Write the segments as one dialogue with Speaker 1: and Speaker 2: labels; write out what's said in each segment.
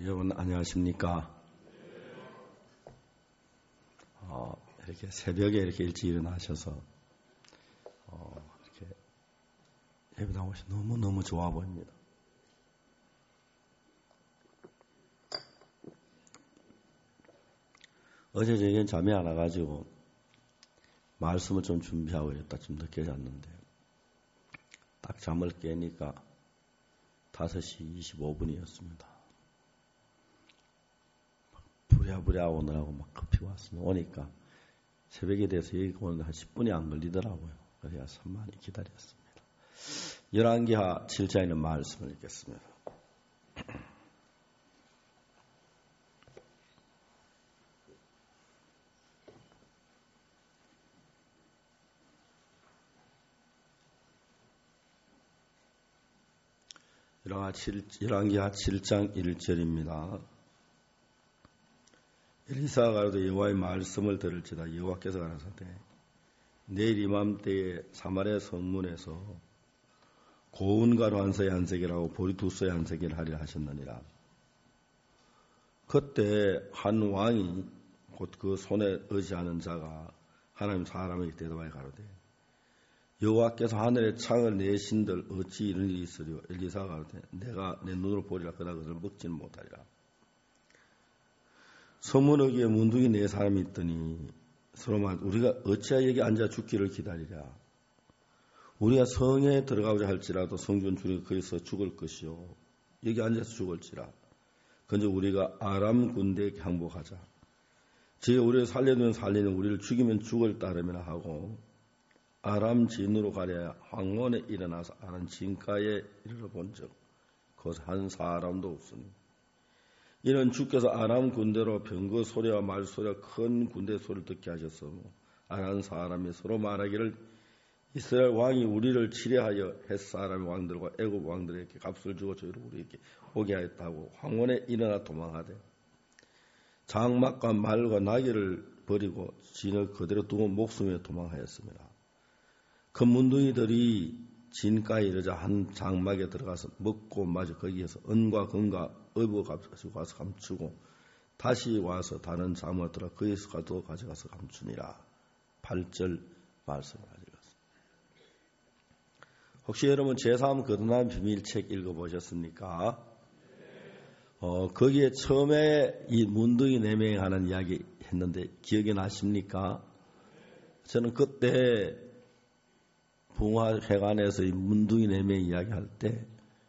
Speaker 1: 여러분 안녕하십니까? 이렇게 새벽에 이렇게 일찍 일어나셔서 이렇게 예배당 오시 너무 좋아 보입니다. 어제 저녁엔 잠이 안 와가지고 말씀을 좀 준비하고 있다 좀 늦게 잤는데 딱 잠을 깨니까 5시 25분이었습니다. 부랴부랴 오느라고 막 급히 왔습니다. 오니까 새벽에 돼서 여기 오는데 한 10분이 안 걸리더라고요. 그래서 많이 기다렸습니다. 열왕기하 7장에 있는 말씀을 읽겠습니다. 열왕기하 7장 1절입니다. 엘리사가 가로되 여호와의 말씀을 들을지다. 여호와께서 가라사대 내일 이맘때에 사마리아 성문에서 고운 가루 한 서에 한 세겔하고 보리 두 서에 한 세겔 하리라 하셨느니라. 그때 한 왕이 곧 그 손에 의지하는 자가 하나님 사람에게 대답하여 가로되 여호와께서 하늘의 창을 내신들 어찌 이런 일이 있으리요. 엘리사가 가로되 내가 내 눈으로 보리라. 그러나 그것을 먹지는 못하리라. 서문어기에 문둥이 네 사람이 있더니 서로 말 우리가 어찌하여 여기 앉아 죽기를 기다리랴. 우리가 성에 들어가고자 할지라도 성전 주리가 거기서 죽을 것이요 여기 앉아서 죽을지라. 근데 우리가 아람 군대에 항복하자. 제 우리를 살려두면 살리는 우리를 죽이면 죽을 따름이나 하고 아람 진으로 가랴. 황혼에 일어나서 아람 진가에 이르러 본즉 거기서 한 사람도 없으니 이는 주께서 아람 군대로 병거 소리와 말 소리와 큰 군대 소리를 듣게 하셨으므 아람 사람이 서로 말하기를 이스라엘 왕이 우리를 치려하여 햇사람의 왕들과 애굽 왕들에게 값을 주고 저희를 우리에게 오게 하였다고 황혼에 일어나 도망하되 장막과 말과 나귀를 버리고 진을 그대로 두고 목숨에 도망하였습니다. 그 문둥이들이 진가에 이르자 한 장막에 들어가서 먹고 마저 거기에서 은과 금과 의복 가지고 와서 감추고 다시 와서 다른 장막에 들어가 거기서 가져가서 감추니라. 8절 말씀을 가져갔습니다. 혹시 여러분 제3 거듭난 비밀책 읽어보셨습니까? 거기에 처음에 이 문둥이 4명이 하는 이야기 했는데 기억이 나십니까? 저는 그때 봉화회관에서 이 문둥이 4명 이야기할 때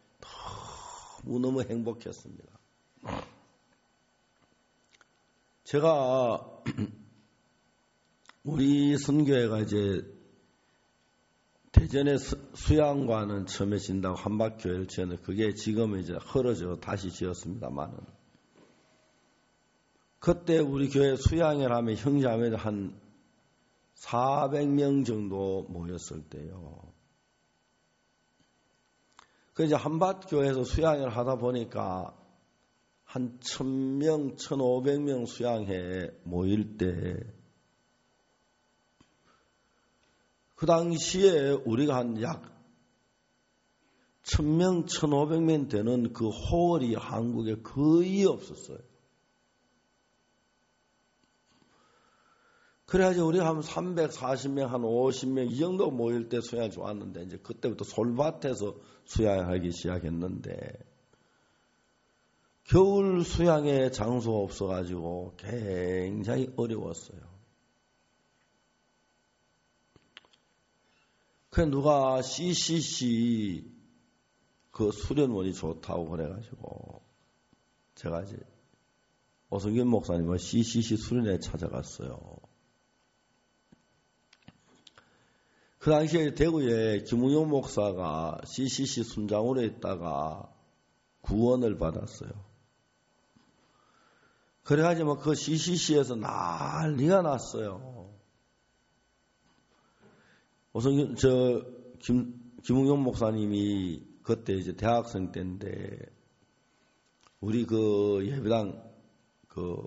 Speaker 1: 너무 행복했습니다. 제가 우리 선교회가 이제 대전에 수양관은 처음에 진다고 한박교회를 지었는데 그게 지금은 이제 헐어져 다시 지었습니다만은 그때 우리 교회 수양회를 하면 형제자매들 한 400명 정도 모였을 때요. 그 이제 한밭교회에서 수양회를 하다 보니까 한 1000명, 1500명 수양회에 모일 때 그 당시에 우리가 한 약 1000명, 1500명 되는 그 홀이 한국에 거의 없었어요. 그래가지고 우리가 한 340명, 한 50명 이 정도 모일 때 수양이 좋았는데 이제 그때부터 솔밭에서 수양하기 시작했는데 겨울 수양에 장소가 없어가지고 굉장히 어려웠어요. 그래 누가 CCC 그 수련원이 좋다고 그래가지고 제가 이제 오성균 목사님과 CCC 수련회에 찾아갔어요. 그 당시에 대구에 김웅용 목사가 CCC 순장으로 있다가 구원을 받았어요. 그래가지고 그 CCC에서 난리가 났어요. 우선 김웅용 목사님이 그때 이제 대학생 때인데 우리 그 예배당 그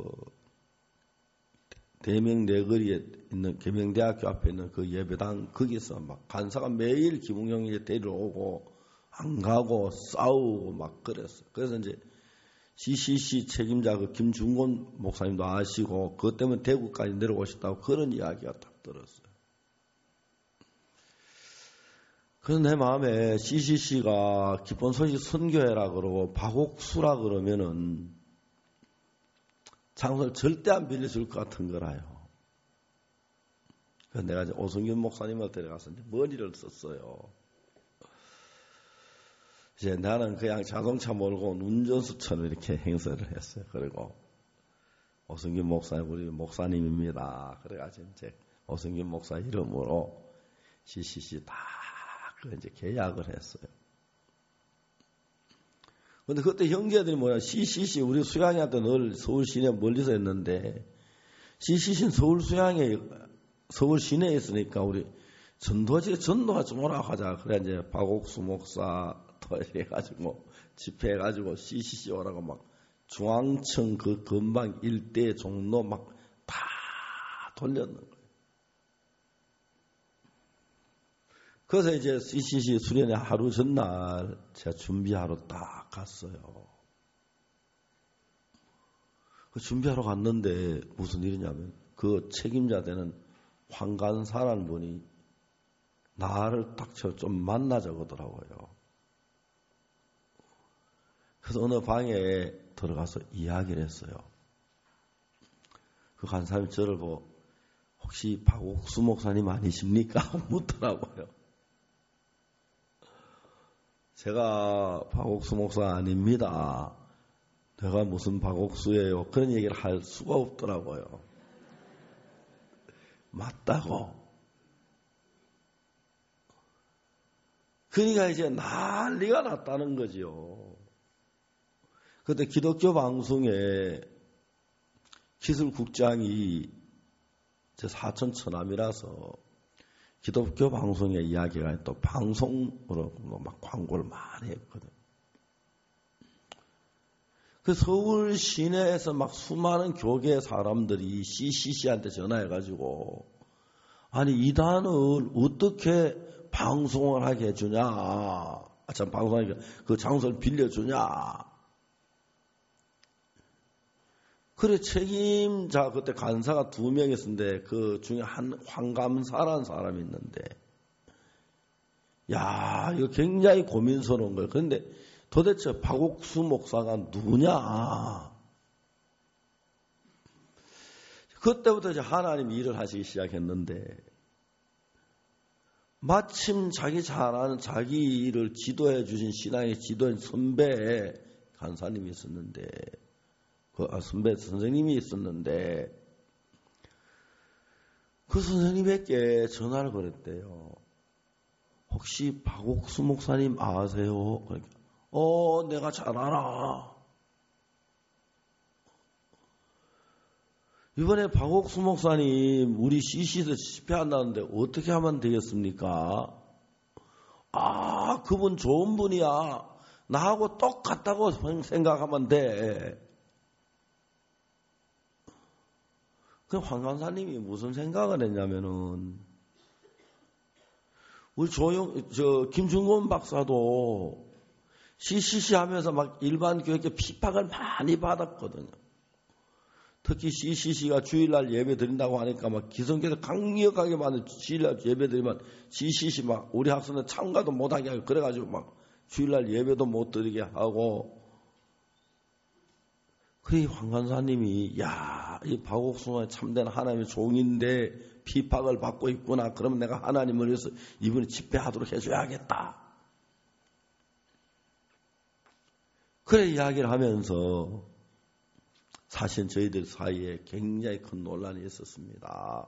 Speaker 1: 대명 내거리에 있는 계명대학교 앞에 있는 그 예배당 거기서 막 간사가 매일 김웅용이 데리러 오고 안 가고 싸우고 막 그랬어요. 그래서 이제 CCC 책임자 그 김중곤 목사님도 아시고 그것 때문에 대구까지 내려오셨다고 그런 이야기가 딱 들었어요. 그래서 내 마음에 CCC가 기쁜 소식 선교회라 그러고 박옥수라 그러면은 장소를 절대 안 빌려줄 것 같은 거라요. 그래서 내가 이제 오성균 목사님을 데려가서 이제 머리를 썼어요. 이제 나는 그냥 자동차 몰고 운전수처럼 이렇게 행세를 했어요. 그리고 오성균 목사님 우리 목사님입니다. 그래가지고 이제 오성균 목사 이름으로 CCC 다 이제 계약을 했어요. 근데 그때 형제들이 뭐야, CCC 우리 수양이한테 늘 서울 시내 멀리서 했는데 CCC는 서울 시내에 있으니까 우리 전도가 좀 오라고 하자. 그래 이제 박옥수 목사 해가지고 집회해가지고 CCC 오라고 막 중앙청 그 근방 일대 종로 막 다 돌렸는 거예요. 그래서 이제 CCC 수련회 하루 전날 제가 준비하러 딱 갔어요. 그 준비하러 갔는데 무슨 일이냐면 그 책임자 되는 황간사라는 분이 나를 딱 좀 만나자 그러더라고요. 그래서 어느 방에 들어가서 이야기를 했어요. 그 간사님이 저를 보고 혹시 박옥수 목사님 아니십니까? 묻더라고요. 제가 박옥수 목사 아닙니다. 내가 무슨 박옥수예요. 그런 얘기를 할 수가 없더라고요. 맞다고. 그러니까 이제 난리가 났다는 거지요. 그때 기독교 방송에 기술국장이 제 사촌 처남이라서 기독교 방송의 이야기가 또 방송으로 막 광고를 많이 했거든. 그 서울 시내에서 막 수많은 교계 사람들이 CCC한테 전화해가지고 아니 이단을 어떻게 방송을 하게 해주냐, 참 방송하게 그 장소를 빌려주냐. 그래 책임자 그때 간사가 2명 있었는데 그 중에 한 황감사라는 사람이 있는데 야 이거 굉장히 고민스러운 거예요. 그런데 도대체 박옥수 목사가 누구냐? 그때부터 이제 하나님이 일을 하시기 시작했는데 마침 자기 잘 아는 자기 일을 지도해 주신 신앙의 지도인 선배 간사님이 있었는데 그 선배 선생님이 있었는데 그 선생님에게 전화를 걸었대요. 혹시 박옥수 목사님 아세요? 그러니까 내가 잘 알아. 이번에 박옥수 목사님 우리 CC에서 집회한다는데 어떻게 하면 되겠습니까? 아, 그분 좋은 분이야. 나하고 똑같다고 생각하면 돼. 그 황 간사님이 무슨 생각을 했냐면은 우리 김중곤 박사도 CCC 하면서 막 일반 교회에 핍박을 많이 받았거든요. 특히 CCC가 주일날 예배 드린다고 하니까 막 기성교에서 강력하게 많은 주일날 예배 드리면 CCC 막 우리 학생들 참가도 못하게 하고 그래가지고 막 주일날 예배도 못 드리게 하고 그래 황 간사님이 이 박옥수가 참된 하나님의 종인데 핍박을 받고 있구나. 그러면 내가 하나님을 위해서 이번에 집회하도록 해줘야겠다. 그래 이야기를 하면서 사실 저희들 사이에 굉장히 큰 논란이 있었습니다.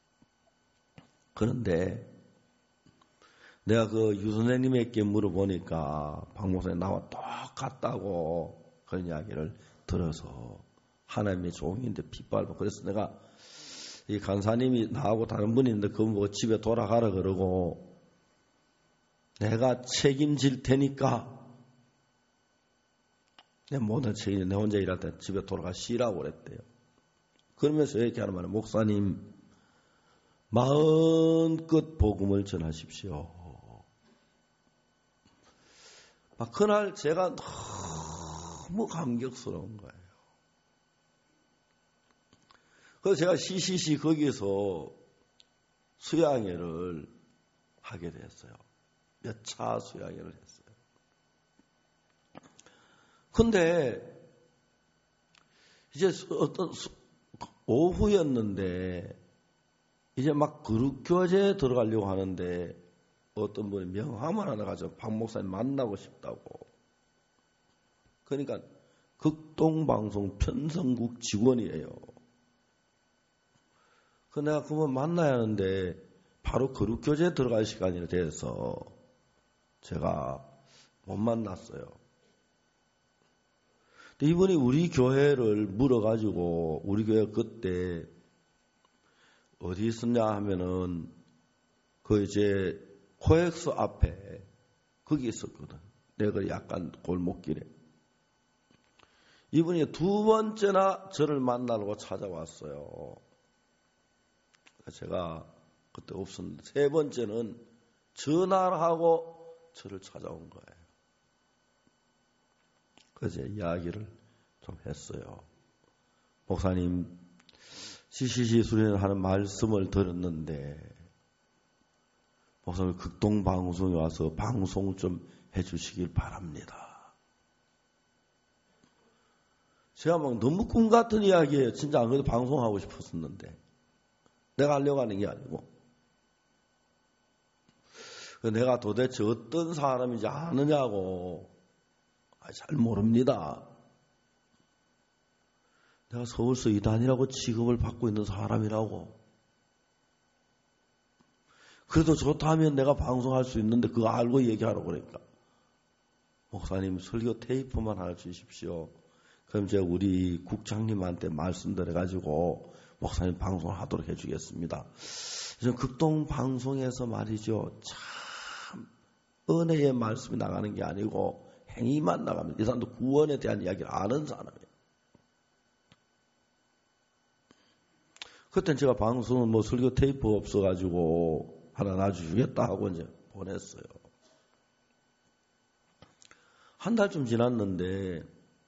Speaker 1: 그런데 내가 그 유 선생님에게 물어보니까 박 목사님 나와 똑같다고 그런 이야기를 들어서 하나님의 종인데 핍박을 받고 그래서 내가 이 간사님이 나하고 다른 분이 있는데 그분 보고 집에 돌아가라 그러고 내가 책임질 테니까 내 모든 책임을 내 혼자 일할 때 집에 돌아가 쉬라고 그랬대요. 그러면서 이렇게 하는 말은 목사님 마음껏 복음을 전하십시오. 막 그날 제가 너무 감격스러운 거예요. 그래서 제가 CCC 거기에서 수양회를 하게 됐어요. 몇 차 수양회를 했어요. 근데 이제 어떤 오후였는데 이제 막 그룹교제에 들어가려고 하는데 어떤 분이 명함을 하나 가지고 박 목사님 만나고 싶다고. 그러니까 극동방송 편성국 직원이에요. 그 내가 그분 만나야 하는데 바로 그룹교제에 들어갈 시간이 돼서 제가 못 만났어요. 근데 이분이 우리 교회를 물어가지고 우리 교회 그때 어디 있었냐 하면은 그 이제 코엑스 앞에 거기 있었거든. 내가 약간 골목길에. 이분이 두 번째나 저를 만나려고 찾아왔어요. 제가 그때 없었는데 세 번째는 전화를 하고 저를 찾아온 거예요. 그래서 이야기를 좀 했어요. 목사님, CCC 수련하는 말씀을 들었는데 목사님 극동방송에 와서 방송 좀 해주시길 바랍니다. 제가 막 너무 꿈 같은 이야기예요. 진짜 안 그래도 방송하고 싶었었는데 내가 하려고 하는 게 아니고 내가 도대체 어떤 사람인지 아느냐고 잘 모릅니다. 내가 서울서 이단이라고 취급을 받고 있는 사람이라고. 그래도 좋다면 내가 방송할 수 있는데 그거 알고 얘기하라고 그러니까. 목사님 설교 테이프만 하나 주십시오. 그럼 제가 우리 국장님한테 말씀드려가지고 목사님 방송하도록 해주겠습니다. 극동방송에서 말이죠. 참 은혜의 말씀이 나가는 게 아니고 행위만 나갑니다. 이 사람도 구원에 대한 이야기를 아는 사람이에요. 그때는 제가 방송은 뭐 설교 테이프 없어가지고 하나 놔주겠다 하고 이제 보냈어요. 한 달쯤 지났는데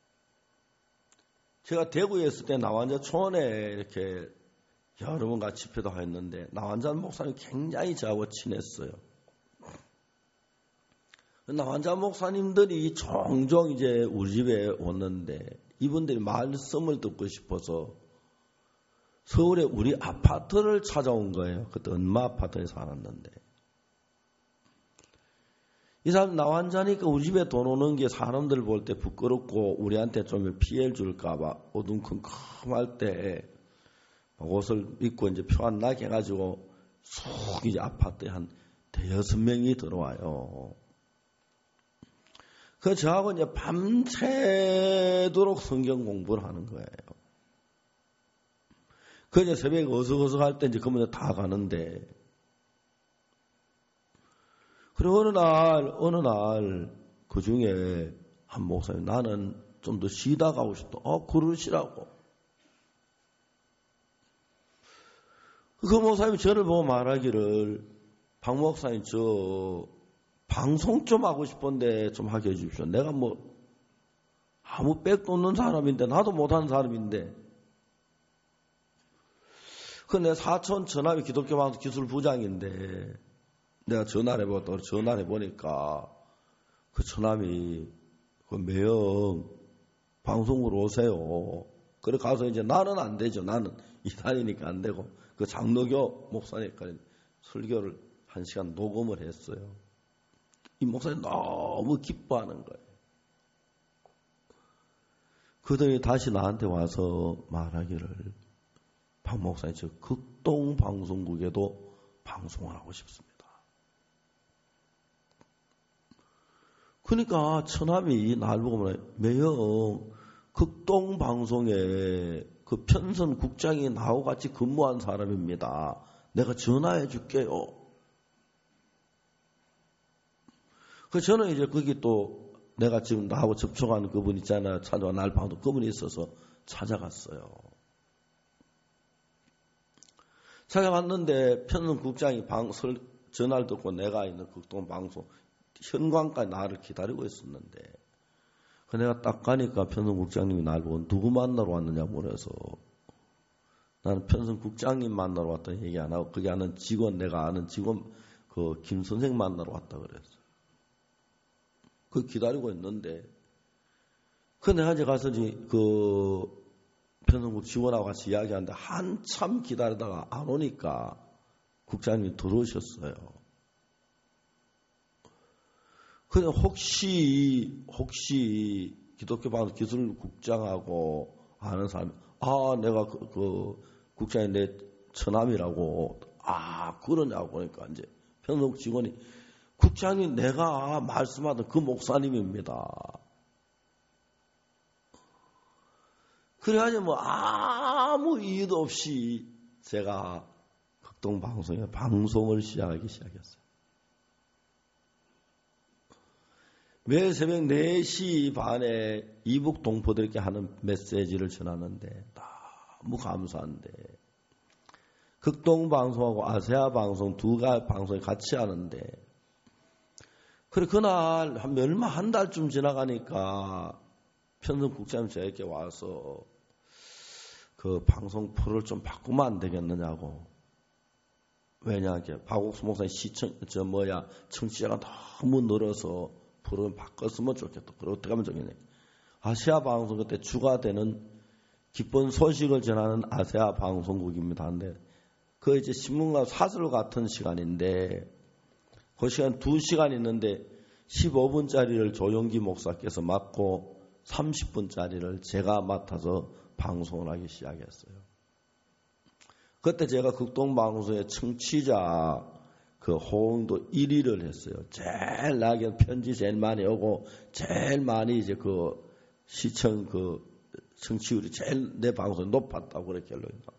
Speaker 1: 제가 대구에 있을 때 나완자 초원에 이렇게 여러 번 같이 집회도 했는데 나완자 목사님 굉장히 저하고 친했어요. 나완자 목사님들이 종종 이제 우리 집에 왔는데 이분들이 말씀을 듣고 싶어서 서울에 우리 아파트를 찾아온 거예요. 그때 은마 아파트에 살았는데. 이 사람 나완자니까 우리 집에 돈 오는 게 사람들 볼 때 부끄럽고 우리한테 좀 피해를 줄까봐 어둠컴컴할 때 옷을 입고 이제 표 안 나게 해가지고 쏙 이제 아파트에 한 대여섯 명이 들어와요. 그 저하고 이제 밤새도록 성경 공부를 하는 거예요. 그 이제 새벽에 어석어석 할 때 이제 그분들 다 가는데, 그리고 어느 날 그 중에 한 목사님 나는 좀 더 쉬다 가고 싶다. 그러시라고. 그 목사님이 저를 보고 말하기를 박 목사님 저 방송 좀 하고 싶은데 좀 하게 해주십시오. 내가 뭐 아무 백도 없는 사람인데 나도 못하는 사람인데 그 내 사촌 전함이 기독교 방송 기술 부장인데 내가 전화를 해보니까 그 전함이 그 매형 방송으로 오세요. 그래 가서 이제 나는 안 되죠. 나는 이단이니까 안 되고 그 장로교 목사니까 설교를 1시간 녹음을 했어요. 이 목사님 너무 기뻐하는 거예요. 그들이 다시 나한테 와서 말하기를 박 목사님 저 극동방송국에도 방송을 하고 싶습니다. 그러니까 처남이 날 보고 말해 매형 극동방송에 그 편선 국장이 나하고 같이 근무한 사람입니다. 내가 전화해 줄게요. 그 저는 이제 거기 또 내가 지금 나하고 접촉하는 그분 있잖아요. 찾아와 날 방도 그분이 있어서 찾아갔어요. 찾아갔는데 편성국장이 전화를 듣고 내가 있는 극동방송 현관까지 나를 기다리고 있었는데 그 내가 딱 가니까 편성국장님이 날 보고 누구 만나러 왔느냐 물어서 나는 편성국장님 만나러 왔다는 얘기 안 하고 거기 아는 직원, 내가 아는 직원 그 김 선생 만나러 왔다 그랬어. 그 기다리고 있는데 그 내가 이제 가서 그 편성국 직원하고 같이 이야기하는데 한참 기다리다가 안 오니까 국장님이 들어오셨어요. 근데 혹시 기독교 방송 기술국장하고 아는 사람이 내가 그 국장이 내 처남이라고 그러냐고 그러니까 이제 편성국 직원이 국장이 내가 말씀하던 그 목사님입니다. 그래가지고 뭐 아무 이유도 없이 제가 극동방송에 방송을 시작하기 시작했어요. 매일 새벽 4시 반에 이북 동포들에게 하는 메시지를 전하는데 너무 감사한데 극동방송하고 아세아 방송 두 가지 방송이 같이 하는데 그래 그날 한 달쯤 지나가니까 편성국장님 저에게 와서 그 방송 프로를 좀 바꾸면 안 되겠느냐고. 왜냐, 박옥수 목사님 청취자가 너무 늘어서 프로를 바꿨으면 좋겠다. 그럼 어떻게 하면 좋겠냐. 아시아 방송 그때 주가 되는 기쁜 소식을 전하는 아시아 방송국입니다. 한데 그 이제 신문과 사설 같은 시간인데 그 시간 2시간 있는데 15분짜리를 조용기 목사께서 맡고 30분짜리를 제가 맡아서 방송을 하기 시작했어요. 그때 제가 극동방송의 청취자 그 호응도 1위를 했어요. 제일 나에게 편지 제일 많이 오고 제일 많이 이제 그 시청 그 청취율이 제일 내 방송이 높았다고 그렇게 결론이 나.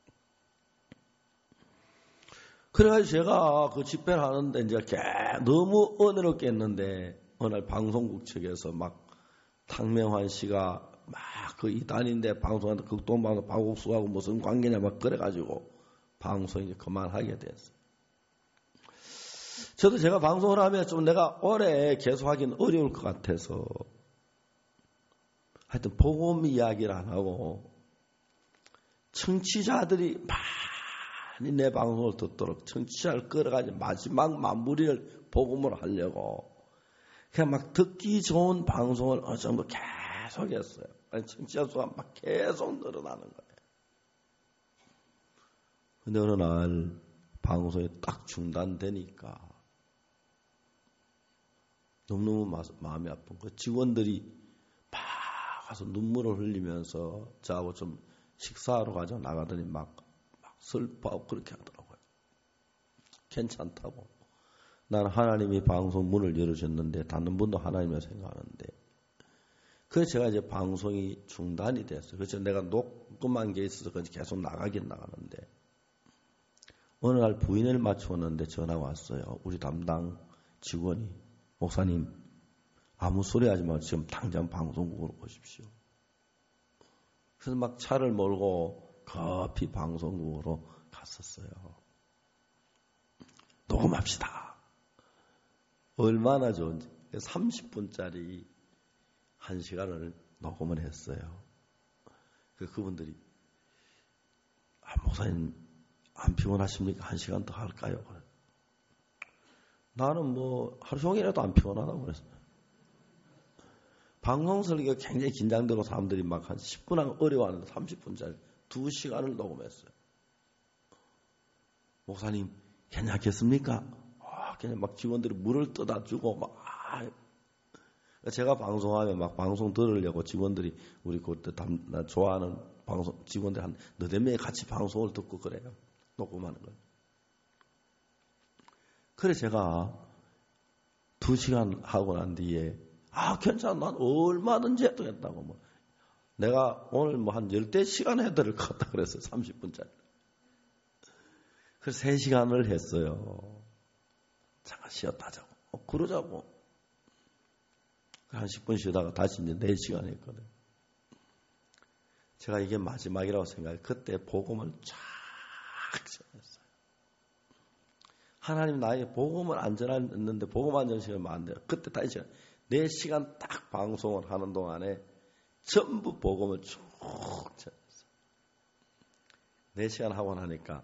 Speaker 1: 그래가지고 제가 그 집회를 하는데 이제 너무 은혜롭게 했는데 어느 날 방송국 측에서 막 탕명환 씨가 막 그 이단인데 방송하는데 극동방송 박옥수하고 무슨 관계냐 막 그래가지고 방송이 그만하게 됐어요. 저도 제가 방송을 하면 좀 내가 오래 계속하기는 어려울 것 같아서 하여튼 복음 이야기를 안 하고 청취자들이 많이 내 방송을 듣도록 청취자를 끌어가지고 마지막 마무리를 복음으로 하려고 그냥 막 듣기 좋은 방송을 어느 정도 계속 했어요. 청취자 수가 막 계속 늘어나는 거예요. 근데 어느 날 방송이 딱 중단되니까 너무너무 마음이 아픈 거. 직원들이 막 가서 눈물을 흘리면서 저하고 좀 식사하러 가자 나가더니 막 슬퍼하고 그렇게 하더라고요. 괜찮다고. 난 하나님이 방송 문을 열어줬는데 닫는 분도 하나님이라 생각하는데 그래서 제가 이제 방송이 중단이 됐어요. 그래서 내가 녹음한 게 있어서 계속 나가긴 나가는데 어느 날 부인을 맞추었는데 전화가 왔어요. 우리 담당 직원이 목사님 아무 소리 하지 말고 지금 당장 방송국으로 오십시오. 그래서 막 차를 몰고 급히 방송국으로 갔었어요. 녹음합시다. 얼마나 좋은지 30분짜리 1시간을 녹음을 했어요. 그분들이 목사님 안 피곤하십니까? 1시간 더 할까요? 나는 뭐 하루 종일이라도 안 피곤하다고 그랬어요. 방송 설계가 굉장히 긴장되고 사람들이 막 한 10분 하면 어려워하는데 30분짜리 2시간을 녹음했어요. 목사님 괜찮겠습니까? 그냥 막 직원들이 물을 떠다 주고 막 제가 방송하면 막 방송 들으려고 직원들이 우리 그때 나 좋아하는 방송 직원들 한 너댓 명이 같이 방송을 듣고 그래요. 녹음하는 걸. 그래 제가 2시간 하고 난 뒤에 괜찮아. 난 얼마든지 해도 했다고. 뭐. 내가 오늘 뭐 한 10시간 해드릴 것 같다 그랬어요. 30분짜리. 그래서 3시간을 했어요. 잠깐 쉬었다 하자고. 그러자고. 한 10분 쉬다가 다시 이제 4시간 했거든. 제가 이게 마지막이라고 생각해요. 그때 복음을 쫙 전했어요. 하나님 나에게 복음을 안 전했는데 복음 안 전시면 안 돼요. 그때 다시 4시간 딱 방송을 하는 동안에 전부 복음을 쭉 전했어요. 4시간 하고 나니까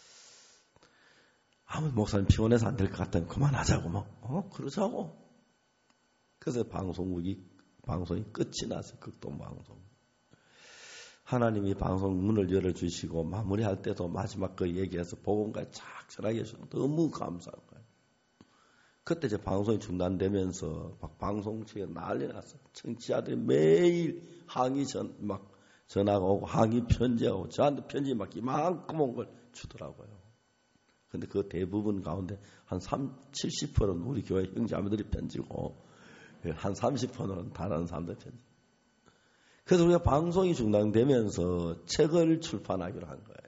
Speaker 1: 아무 목사님 피곤해서 안 될 것 같다면 그만하자고 뭐 그러자고. 그래서 방송이 끝이 났어요. 극동방송. 하나님이 방송 문을 열어주시고 마무리할 때도 마지막 그 얘기해서 복음까지 쫙 전하게 해주셔서 너무 감사한 거예요. 그때 이제 방송이 중단되면서 막 방송국에 난리 났어요. 청취자들이 매일 항의 전화가 오고 항의 편지하고 저한테 편지 막 이만큼 온 걸 주더라고요. 근데 그 대부분 가운데 한 70%는 우리 교회 형제자매들이 편지고 한 30%는 다른 사람들 편지. 그래서 우리가 방송이 중단되면서 책을 출판하기로 한 거예요.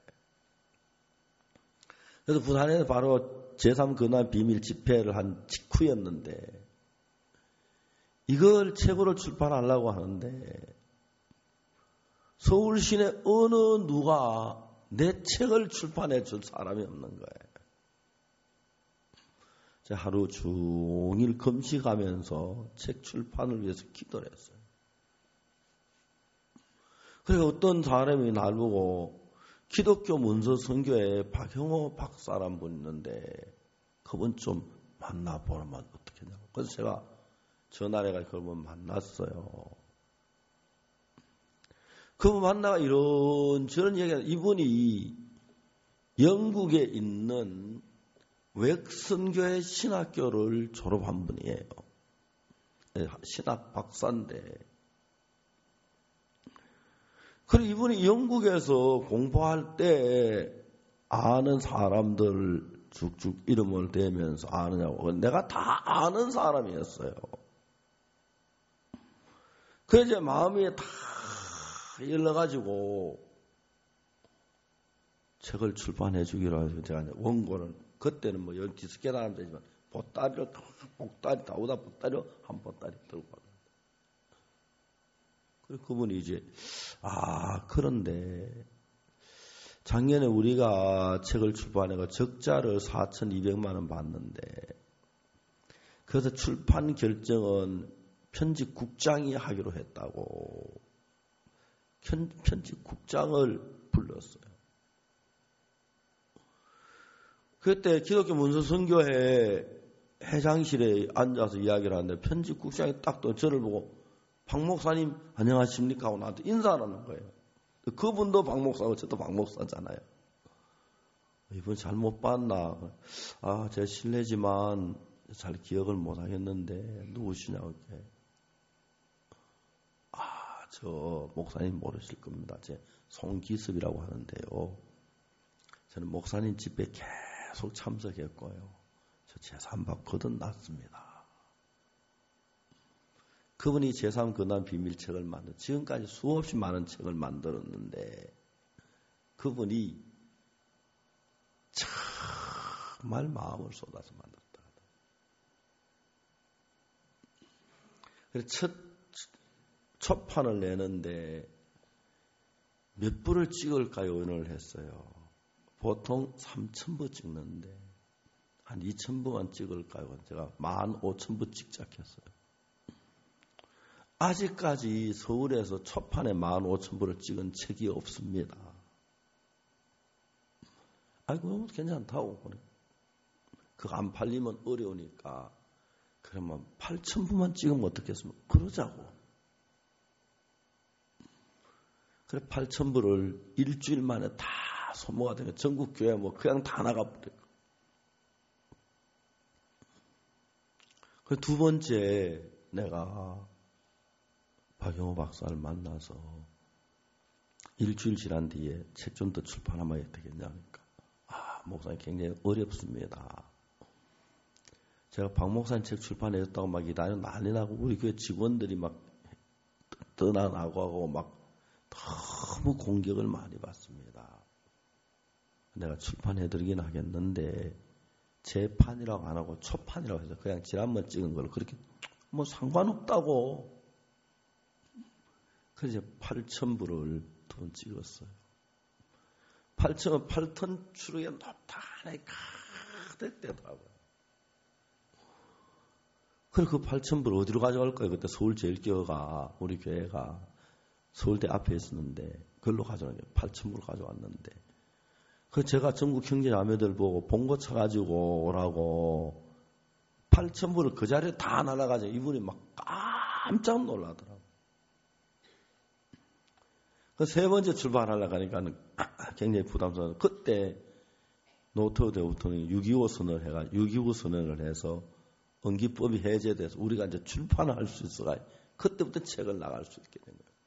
Speaker 1: 그래서 부산에서 바로 제3근원 비밀 집회를 한 직후였는데 이걸 책으로 출판하려고 하는데 서울 시내 어느 누가 내 책을 출판해 줄 사람이 없는 거예요. 제가 하루 종일 금식하면서 책 출판을 위해서 기도를 했어요. 그래서 어떤 사람이 날 보고 기독교 문서 선교에 박형호 박사란 분 있는데 그분 좀 만나보면 어떻겠냐고. 그래서 제가 전화해가지고 그분 만났어요. 그분 만나가 이런저런 얘기가 이분이 영국에 있는 웩슨교회 신학교를 졸업한 분이에요. 신학 박사인데. 그리고 이분이 영국에서 공부할 때 아는 사람들 쭉쭉 이름을 대면서 아느냐고. 내가 다 아는 사람이었어요. 그래서 이제 마음이 다 열려가지고 책을 출판해 주기로 해서 제가 이제 원고를 그때는 뭐 여기 디스켓 하면 되지만 보따리로 복다리 다우다 보따리로 한 보따리 들고 왔어요. 그리고 그분이 이제 그런데 작년에 우리가 책을 출판해서 적자를 4,200만 원 받는데 그래서 출판 결정은 편집국장이 하기로 했다고 편집국장을 불렀어요. 그때 기독교 문서선교회 회장실에 앉아서 이야기를 하는데 편집국장이 딱 또 저를 보고 박 목사님 안녕하십니까 하고 나한테 인사를 하는 거예요. 그분도 박 목사고 저도 박 목사잖아요. 이분 잘못 봤나? 제가 실례지만 잘 기억을 못 하겠는데 누구시냐고 이렇게. 저 목사님 모르실 겁니다. 제 송기습이라고 하는데요. 저는 목사님 집회 계속 참석했고요. 저 제3박 거듭났습니다. 그분이 제3근원 비밀책을 지금까지 수없이 많은 책을 만들었는데 그분이 정말 마음을 쏟아서 만들었다. 그래서 첫 판을 내는데 몇 부를 찍을까요? 의논을 했어요. 보통 3,000부 찍는데 한 2,000부만 찍을까요? 제가 15,000부 찍자했어요. 아직까지 서울에서 초판에 15,000부를 찍은 책이 없습니다. 그럼 괜찮다고. 그거 안 팔리면 어려우니까 그러면 8,000부만 찍으면 어떻겠습니까? 그러자고. 그래 8,000부를 일주일 만에 다 소모가 되면 전국 교회 그냥 다 나가버려요. 그래 두 번째 내가 박영호 박사를 만나서 일주일 지난 뒤에 책 좀 더 출판하면 어떻게 되겠냐니까. 목사님 굉장히 어렵습니다. 제가 박 목사님 책 출판했다고 막 이다니 난리 나고 우리 교회 직원들이 막 떠나나고 하고 막 너무 공격을 많이 받습니다. 내가 출판해드리긴 하겠는데 제 판이라고 안 하고 초판이라고 해서 그냥 지난번 찍은 걸로 그렇게 상관없다고. 그래서 8,000부를 두 번 찍었어요. 8,000은 8톤 추루에 높다하니 가득 되더라고요. 그래 그 8,000불 어디로 가져갈 거예요? 그때 서울제일교회가 우리 교회가 서울대 앞에 있었는데 그걸로 가져가는 게 8,000불 가져왔는데 그 제가 전국 형제자매들 보고 봉고 쳐가지고 오라고 8,000불을 그 자리에 다 날아가지고 이분이 막 깜짝 놀라더라고요. 그 세 번째 출발하려고 하니까 굉장히 부담스러워서 그때 노태우 대통령이 6.25 선언을 6.25 선언을 해서 언기법이 해제돼서 우리가 이제 출판을 할 수 있어가 그때부터 책을 나갈 수 있게 된 거예요.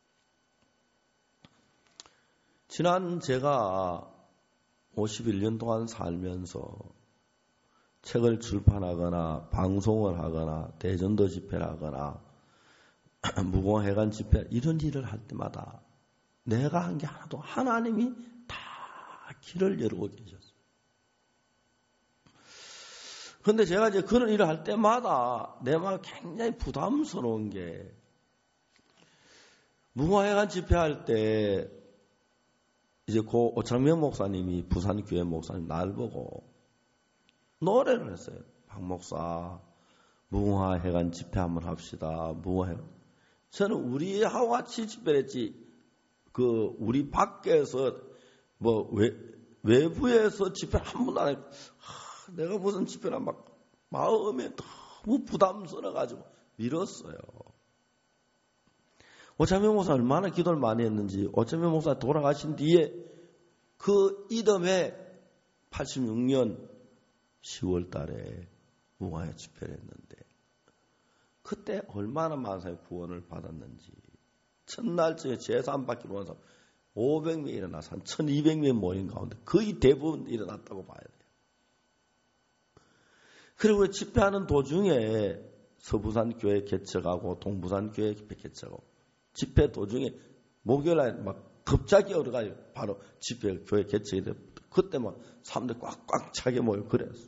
Speaker 1: 지난 제가 51년 동안 살면서 책을 출판하거나 방송을 하거나 대전도 집회를 하거나 무공해관 집회 이런 일을 할 때마다 내가 한 게 하나도 하나님이 다 길을 열고 계셨어요. 그런데 제가 이제 그런 일을 할 때마다 내 마음이 굉장히 부담스러운 게 무공해관 집회할 때 이제 고 오창명 목사님이 부산교회 목사님 날 보고 노래를 했어요. 박 목사 무궁화해관 집회 한번 합시다. 무궁화해관. 저는 우리하고 같이 집회를 했지 그 우리 밖에서 뭐 외부에서 집회 한 번도 안 했고 내가 무슨 집회나 막 마음에 너무 부담스러워가지고 미뤘어요. 오창명 목사 얼마나 기도를 많이 했는지 오창명 목사 돌아가신 뒤에 그 이듬해 86년 10월 달에 무궁화의 집회를 했는데 그때 얼마나 많은 사람이 구원을 받았는지 첫날쯤에 제사 받기로 온 사람 500명이 일어나서 한 1200명 모인 가운데 거의 대부분 일어났다고 봐야 돼요. 그리고 집회하는 도중에 서부산 교회 개척하고 동부산 교회 개척하고 집회 도중에 목요일날 막 갑자기 어려가지고 바로 집회 교회 개척이 돼 그때 막 사람들 꽉꽉 차게 모여 그랬어.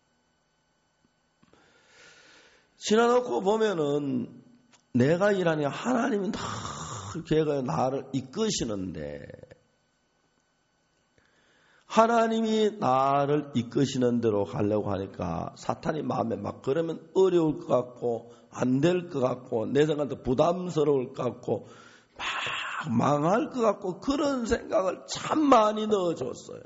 Speaker 1: 지나놓고 보면은 내가 일하니 하나님은 다 교회가 나를 이끄시는데 하나님이 나를 이끄시는 대로 가려고 하니까 사탄이 마음에 막 그러면 어려울 것 같고 안 될 것 같고 내 생각도 부담스러울 것 같고 막 망할 것 같고 그런 생각을 참 많이 넣어줬어요.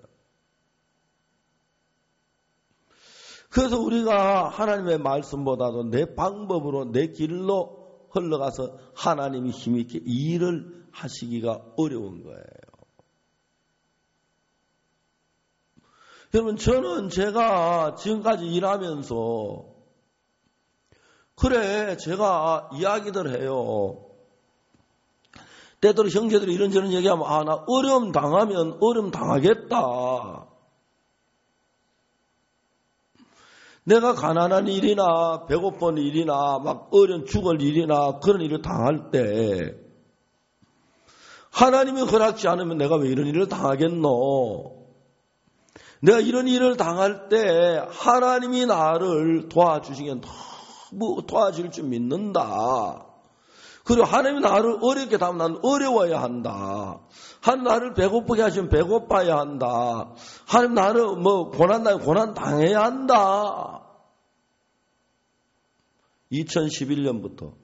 Speaker 1: 그래서 우리가 하나님의 말씀보다도 내 방법으로 내 길로 흘러가서 하나님이 힘있게 일을 하시기가 어려운 거예요. 여러분 저는 제가 지금까지 일하면서 그래 제가 이야기들 해요. 때때로 형제들이 이런저런 얘기하면 나 어려움 당하면 어려움 당하겠다. 내가 가난한 일이나 배고픈 일이나 막 어려운 죽을 일이나 그런 일을 당할 때 하나님이 허락지 않으면 내가 왜 이런 일을 당하겠노? 내가 이런 일을 당할 때 하나님이 나를 도와주시면 너무 도와줄 줄 믿는다. 그리고 하나님이 나를 어렵게 하면 난 어려워야 한다. 하나님 나를 배고프게 하시면 배고파야 한다. 하나님 나를 고난 당하면 고난 당해야 한다. 2011년부터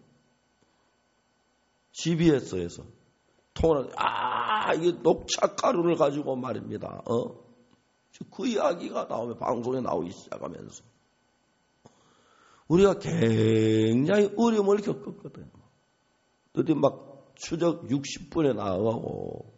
Speaker 1: GBS에서 통화를 이게 녹차가루를 가지고 말입니다. 그 이야기가 나오면 방송에 나오기 시작하면서 우리가 굉장히 어려움을 겪었거든요. 어디 막 추적 60분에 나가고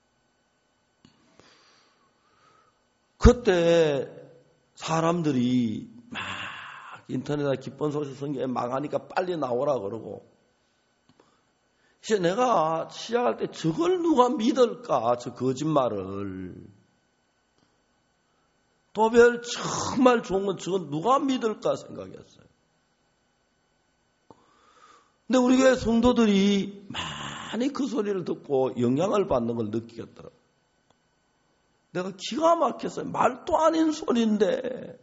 Speaker 1: 그때 사람들이 막 인터넷에 기쁜 소식 성경에 망하니까 빨리 나오라 그러고 이제 내가 시작할 때 저걸 누가 믿을까 저 거짓말을 도별 정말 좋은 건 저건 누가 믿을까 생각했어요. 근데 우리 교회 성도들이 많이 그 소리를 듣고 영향을 받는 걸 느끼겠더라고요. 내가 기가 막혔어요. 말도 아닌 소리인데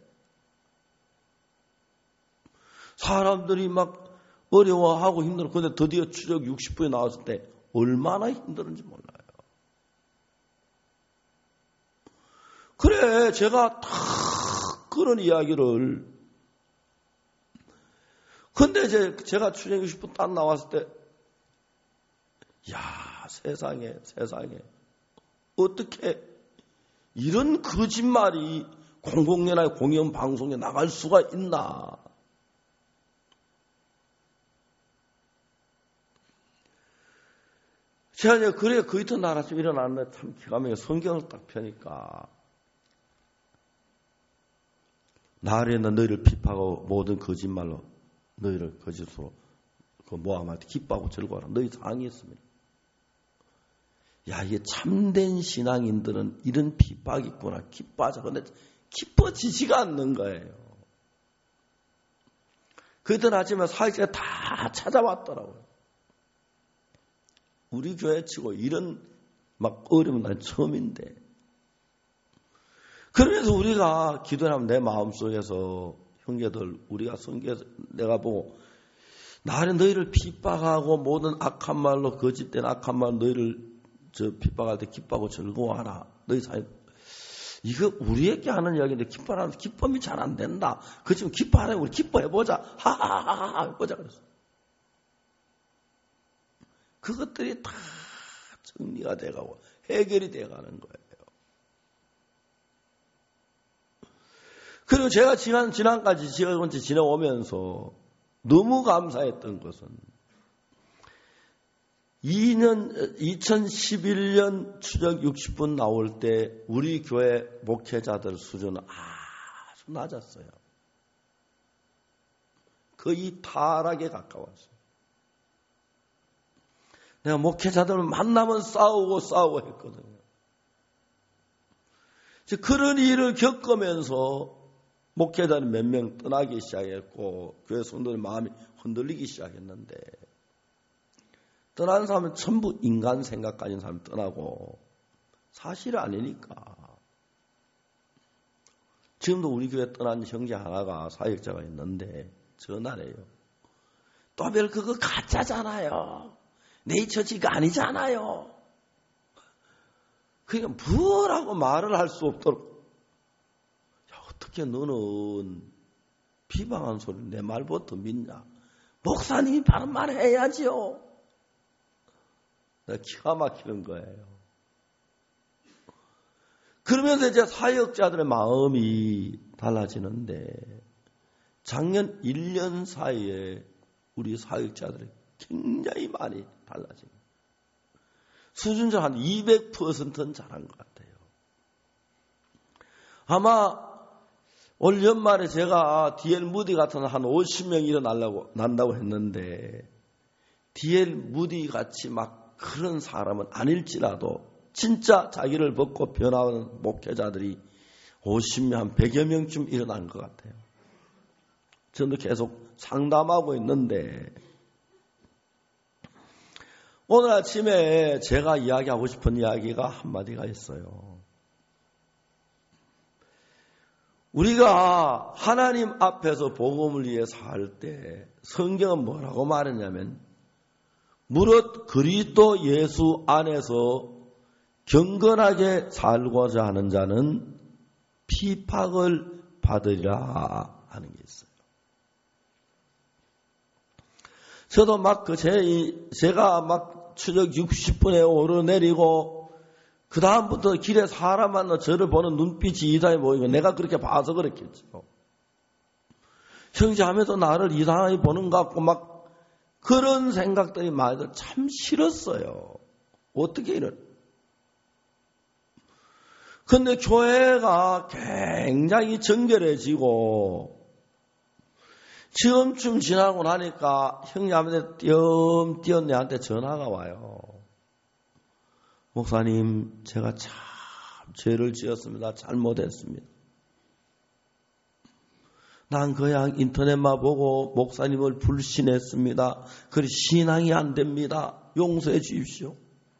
Speaker 1: 사람들이 막 어려워하고 힘들어. 근데 드디어 추적 60분에 나왔을 때 얼마나 힘들은지 몰라요. 그래 제가 다 그런 이야기를 근데 이제 제가 출연 60분 딱 나왔을 때, 야, 세상에. 어떻게 이런 거짓말이 공공연하게 공영방송에 나갈 수가 있나. 제가 이제 그래 그 이튿날 아침 일어났는데 참 기가 막히게 성경을 딱 펴니까 나아래는 너희를 비파하고 모든 거짓말로 너희를 거짓으로 그 모함한테 기뻐하고 즐거워하라. 너희 상의했습니다. 야, 이게 참된 신앙인들은 이런 비박이 있구나. 기뻐하자. 근데 기뻐지지가 않는 거예요. 그때 아침에 사역자가 다 찾아왔더라고요. 우리 교회 치고 이런 막 어려운 날 처음인데. 그러면서 우리가 기도하면 내 마음속에서 형제들 우리가 성경에서 내가 보고 나는 너희를 핍박하고 모든 악한 말로 거짓된 악한 말 너희를 핍박할 때 기뻐하고 즐거워하라. 너희 사이 이거 우리에게 하는 이야기인데 기쁨이 잘 안 된다. 그 지금 기뻐하라고 우리 기뻐해보자. 하하하하 해보자 그랬어. 그것들이 다 정리가 돼가고 해결이 돼가는 거예요. 그리고 제가 지난까지 지내오면서 너무 감사했던 것은 2011년 추적 60분 나올 때 우리 교회 목회자들 수준은 아주 낮았어요. 거의 타락에 가까웠어요. 내가 목회자들을 만나면 싸우고 했거든요. 그런 일을 겪으면서 목회자는 몇 명 떠나기 시작했고 교회 성도들 마음이 흔들리기 시작했는데 떠나는 사람은 전부 인간 생각 가진 사람이 떠나고 사실이 아니니까. 지금도 우리 교회 떠난 형제 하나가 사역자가 있는데 전화를 해요. 또별 그거 가짜잖아요. 네이처지가 아니잖아요. 그러니까 뭐라고 말을 할 수 없도록 야, 어떻게 너는 비방한 소리를 내 말부터 믿냐. 목사님이 바른 말 해야지요. 기가 막히는 거예요. 그러면서 이제 사역자들의 마음이 달라지는데 작년 1년 사이에 우리 사역자들이 굉장히 많이 달라집니다. 수준적으로 한 200%는 잘한 것 같아요. 아마 올 연말에 제가 D.L. 무디 같은 한 50명이 난다고 했는데 D.L. 무디 같이 막 그런 사람은 아닐지라도 진짜 자기를 벗고 변화하는 목회자들이 50명, 한 100여 명쯤 일어난 것 같아요. 저도 계속 상담하고 있는데 오늘 아침에 제가 이야기하고 싶은 이야기가 한마디가 있어요. 우리가 하나님 앞에서 복음을 위해 살 때 성경은 뭐라고 말했냐면 무릇 그리스도 예수 안에서 경건하게 살고자 하는 자는 피박을 받으리라 하는 게 있어요. 저도 제가 막 추적 60분에 오르내리고 그 다음부터 길에 사람 만나 저를 보는 눈빛이 이상해 보이고 내가 그렇게 봐서 그랬겠죠. 형제하면서 나를 이상하게 보는 것 같고 막 그런 생각들이 많이 들어 참 싫었어요. 어떻게 이런. 근데 교회가 굉장히 정결해지고 지금쯤 지나고 나니까 형님한테 띄엄띄엄 내한테 전화가 와요. 목사님, 제가 참 죄를 지었습니다. 잘못했습니다. 난 그냥 인터넷만 보고 목사님을 불신했습니다. 그래 신앙이 안 됩니다. 용서해 주십시오.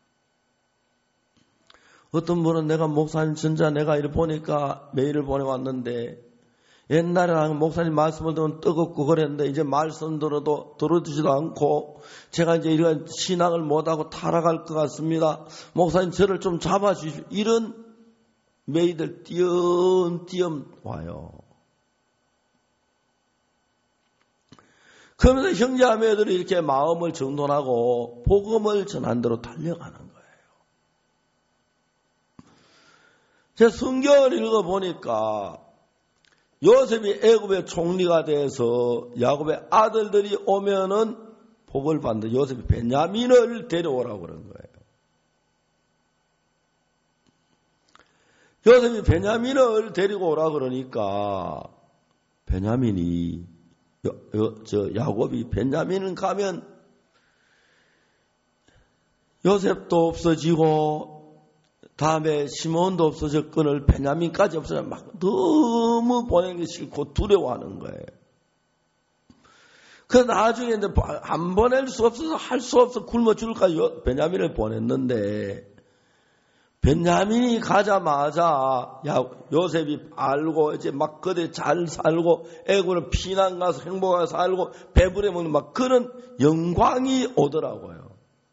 Speaker 1: 어떤 분은 내가 목사님 진짜 내가 이렇게 보니까 메일을 보내왔는데 옛날에는 목사님 말씀을 들으면 뜨겁고 그랬는데 이제 말씀 들어도 들어주지도 않고 제가 이제 이런 신앙을 못하고 타락할 것 같습니다. 목사님 저를 좀 잡아주십시오. 이런 메일들 띄엄띄엄 와요. 그러면서 형제자매들이 이렇게 마음을 정돈하고 복음을 전한 대로 달려가는 거예요. 제가 성경을 읽어보니까 요셉이 애굽의 총리가 돼서 야곱의 아들들이 오면은 복을 받는데 요셉이 베냐민을 데려오라고 그런 거예요. 요셉이 베냐민을 데리고 오라 그러니까 베냐민이 야곱이 베냐민을 가면 요셉도 없어지고 다음에 시몬도 없어졌거늘 베냐민까지 없어져 막 너무 보내기 싫고 두려워하는 거예요. 그래서 나중에 이제 안 보낼 수 없어서 할 수 없어 굶어 죽을까 베냐민을 보냈는데 베냐민이 가자마자 요셉이 알고 이제 막 그대 잘 살고 애굽으로 피난 가서 행복하게 살고 배부려 먹는 막 그런 영광이 오더라고요.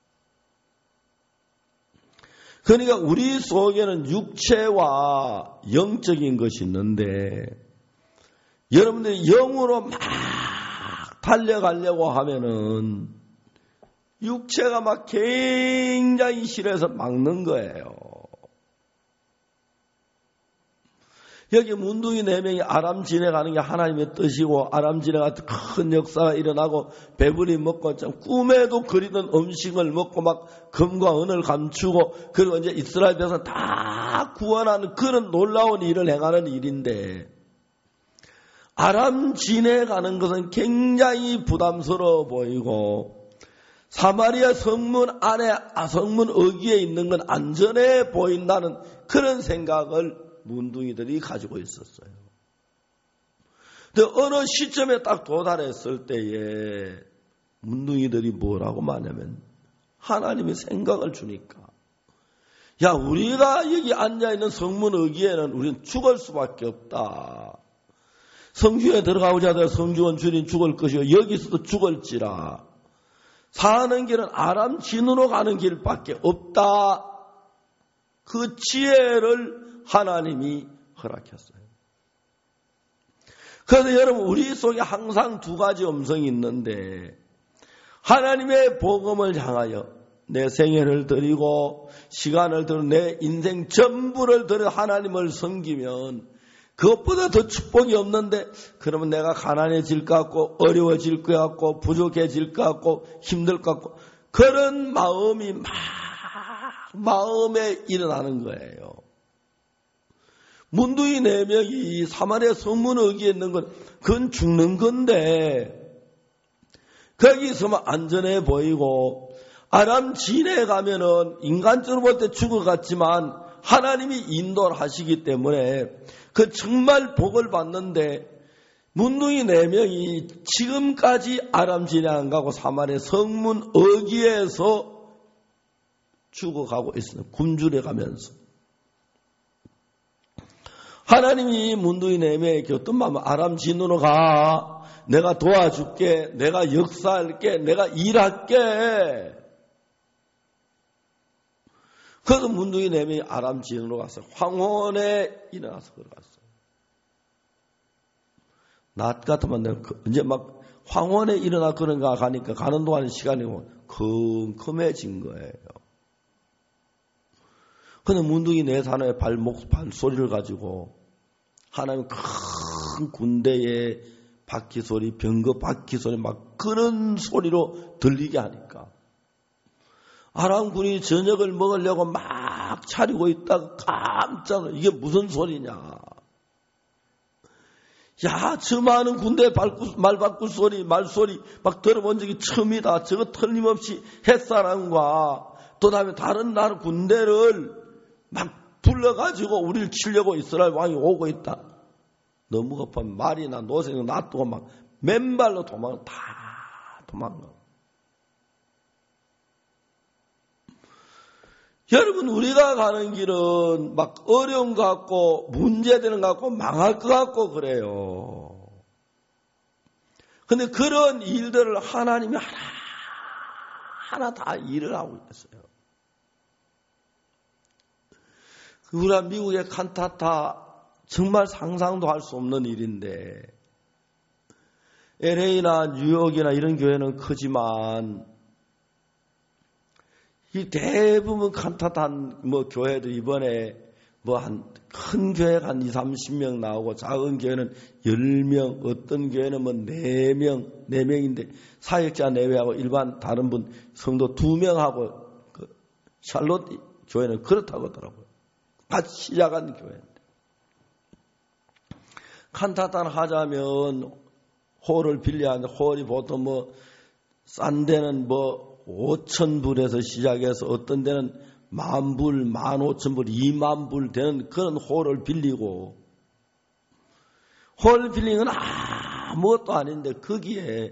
Speaker 1: 그러니까 우리 속에는 육체와 영적인 것이 있는데 여러분들이 영으로 막 달려가려고 하면은 육체가 막 굉장히 싫어해서 막는 거예요. 여기 문둥이 4명이 아람 지내가는 게 하나님의 뜻이고 아람 지내가 큰 역사가 일어나고 배불리 먹고 참 꿈에도 그리던 음식을 먹고 막 금과 은을 감추고 그리고 이제 이스라엘 백성 다 구원하는 그런 놀라운 일을 행하는 일인데 아람 지내가는 것은 굉장히 부담스러워 보이고 사마리아 성문 안에 성문 어귀에 있는 건 안전해 보인다는 그런 생각을 문둥이들이 가지고 있었어요. 근데 어느 시점에 딱 도달했을 때에 문둥이들이 뭐라고 말하냐면 하나님의 생각을 주니까 야 우리가 여기 앉아있는 성문 어귀에는 우리는 죽을 수밖에 없다. 성중에 들어가고자 하더라도 성중은 주님 죽을 것이고 여기서도 죽을지라 사는 길은 아람 진으로 가는 길밖에 없다. 그 지혜를 하나님이 허락했어요. 그래서 여러분 우리 속에 항상 두 가지 음성이 있는데 하나님의 복음을 향하여 내 생애를 드리고 시간을 드리고 내 인생 전부를 드려 하나님을 섬기면 그것보다 더 축복이 없는데 그러면 내가 가난해질 것 같고 어려워질 것 같고 부족해질 것 같고 힘들 것 같고 그런 마음이 막 마음에 일어나는 거예요. 문둥이 4명이 사마리아 성문 어귀에 있는 건 그건 죽는 건데 거기 있으면 안전해 보이고 아람 진에 가면은 인간적으로 볼 때 죽을 것 같지만 하나님이 인도를 하시기 때문에 그 정말 복을 받는데 문둥이 4명이 지금까지 아람 진에 안 가고 사마리아 성문 어귀에서 죽어가고 있어요. 굶주려 가면서. 하나님이 문둥이 4명에게 어떤 마음 아람 진으로 가. 내가 도와줄게. 내가 역사할게. 내가 일할게. 그래서 문둥이 4명이 아람 진으로 갔어요. 황혼에 일어나서 걸어갔어요. 낮 같으면 내가 이제 막 황혼에 일어나 그런가 가니까 가는 동안에 시간이 컴컴해진 거예요. 근데 문둥이 4산의 발소리를 가지고 하나님 큰 군대의 바퀴 소리, 병거 바퀴 소리 막 그런 소리로 들리게 하니까 아람군이 저녁을 먹으려고 막 차리고 있다가 깜짝 놀라 이게 무슨 소리냐. 야, 저 많은 군대 말바꾸 소리, 말소리 막 들어본 적이 처음이다. 저거 틀림없이 햇사람과 또 다음에 다른 나라 군대를 막 불러가지고 우리를 치려고 이스라엘 왕이 오고 있다. 너무 급하면 말이나 노새나 놔두고 막 맨발로 도망가. 여러분 우리가 가는 길은 막 어려운 것 같고 문제되는 것 같고 망할 것 같고 그래요. 그런데 그런 일들을 하나님이 하나 다 일을 하고 있어요. 우리가 미국의 칸타타 정말 상상도 할 수 없는 일인데 LA나 뉴욕이나 이런 교회는 크지만 이 대부분 칸타탄 교회들 이번에 큰 교회가 한 20-30명 나오고 작은 교회는 10명, 어떤 교회는 4명인데 사역자 내외하고 일반 다른 분 성도 2명하고 샬롯 교회는 그렇다고 하더라고요. 같이 시작한 교회인데. 칸타탄 하자면 홀을 빌려야 홀이 보통 싼 데는 5,000불에서 시작해서 어떤 데는 10,000불, 15,000불, 20,000불 되는 그런 홀을 빌리고, 홀 빌리는 건 아무것도 아닌데 거기에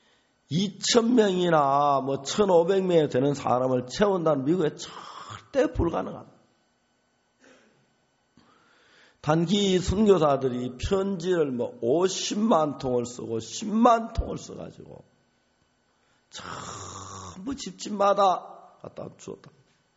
Speaker 1: 2,000명이나 1,500명이 되는 사람을 채운다는 미국에 절대 불가능합니다. 단기 선교사들이 편지를 50만 통을 쓰고 10만 통을 써가지고 전부 집집마다 갖다 주었다.